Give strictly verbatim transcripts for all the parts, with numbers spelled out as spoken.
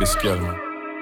this girl, man.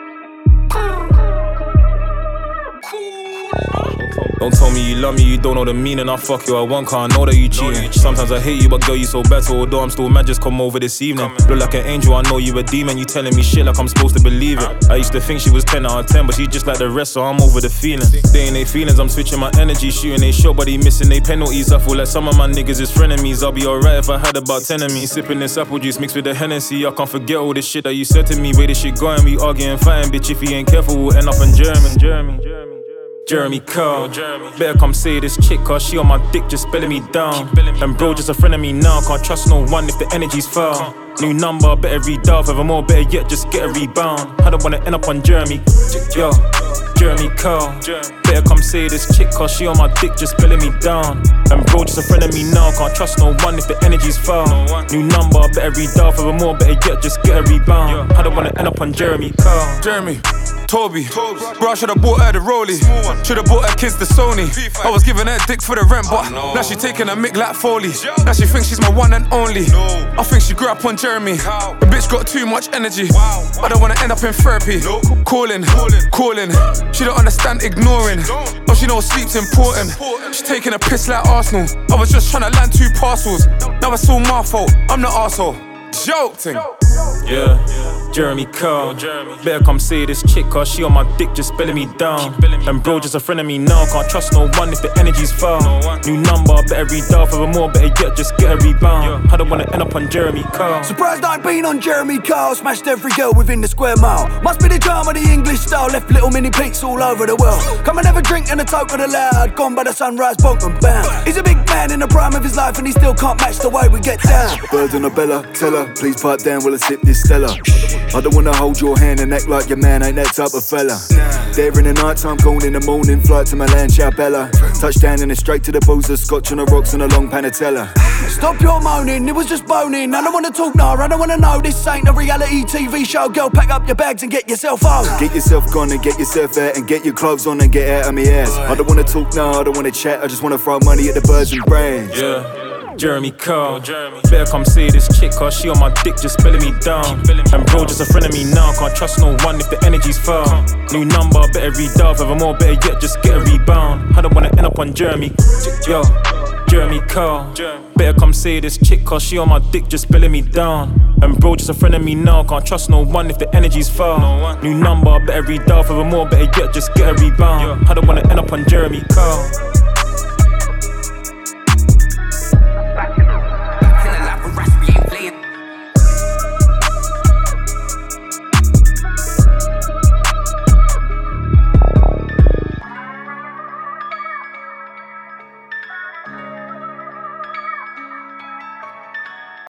Don't tell me you love me, you don't know the meaning. I fuck you, I want, cause I know that you cheating. Sometimes I hate you, but girl, you so better. Although I'm still mad, just come over this evening. Look like an angel, I know you a demon. You telling me shit like I'm supposed to believe it. I used to think she was ten out of ten, but she just like the rest, so I'm over the feeling. They ain't they feelings, I'm switching my energy. Shooting they shot, but he missing they penalties. I feel like some of my niggas is frenemies. I'll be alright if I had about ten of me. Sipping this apple juice mixed with the Hennessy. I can't forget all this shit that you said to me. Where this shit going, we arguing, fighting. Bitch, if he ain't careful, we'll end up in German. Jeremy, Jeremy Curl, better come say this chick, cause she on my dick just spelling me down. And bro, just a friend of me now, can't trust no one if the energy's foul. New number, better read off, evermore, better yet, just get a rebound. I don't wanna end up on Jeremy, yo, Jeremy Curl. Better come say this chick, cause she on my dick just spelling me down. And bro, just a friend of me now, can't trust no one if the energy's foul. New number, better read off, evermore, better yet, just get a rebound. I don't wanna end up on Jeremy Curl. Jeremy Toby, bro, I should've bought her the Rollie. Should've bought her kids the Sony. I was giving her dick for the rent, but now she taking a mick like Foley. Now she thinks she's my one and only. I think she grew up on Jeremy. The bitch got too much energy. I don't wanna end up in therapy. Calling, calling. She don't understand ignoring. Oh, she knows sleep's important. She taking a piss like Arsenal. I was just trying to land two parcels. Now it's all my fault. I'm the arsehole. Joke thing. Yeah, Jeremy Curl. Better come say this chick, cause she on my dick just spelling me down. And bro, just a friend of me now, can't trust no one if the energy's foul. New number, better read off, evermore, better yet, just get a rebound. I don't wanna end up on Jeremy Curl. Surprised I ain't been on Jeremy Curl. Smashed every girl within the square mile. Must be the drama, the English style. Left little mini peaks all over the world. Come and have a drink and a toke of the loud. Gone by the sunrise, bonk and bam. He's a big man in the prime of his life, and he still can't match the way we get down. Birds on a Bella, tell her, please pipe down while I sip this Stella. I don't wanna hold your hand and act like your man ain't that type of fella. There in the night time, gone in the morning, flight to Milan, ciao Bella. Touchdown and it's straight to the boozer, scotch on the rocks and a long panatella. Stop your moaning, it was just boning. I don't wanna talk, no, I don't wanna know. This ain't a reality T V show. Girl, pack up your bags and get yourself home. Get yourself gone and get yourself out and get your clothes on and get out of me ass. I don't wanna talk, no, I don't wanna chat. I just wanna throw money at the birds and brands. Yeah. Jeremy Curl, better come say this chick, cause she on my dick just spelling me down. And bro, just a friend of me now, can't trust no one if the energy's foul. New number, better read off, evermore, better yet, just get a rebound. I don't wanna end up on Jeremy, yo, Jeremy Curl. Better come say this chick, cause she on my dick just spelling me down. And bro, just a friend of me now, can't trust no one if the energy's foul. New number, better read off, evermore, better yet, just get a rebound. I don't wanna end up on Jeremy Curl.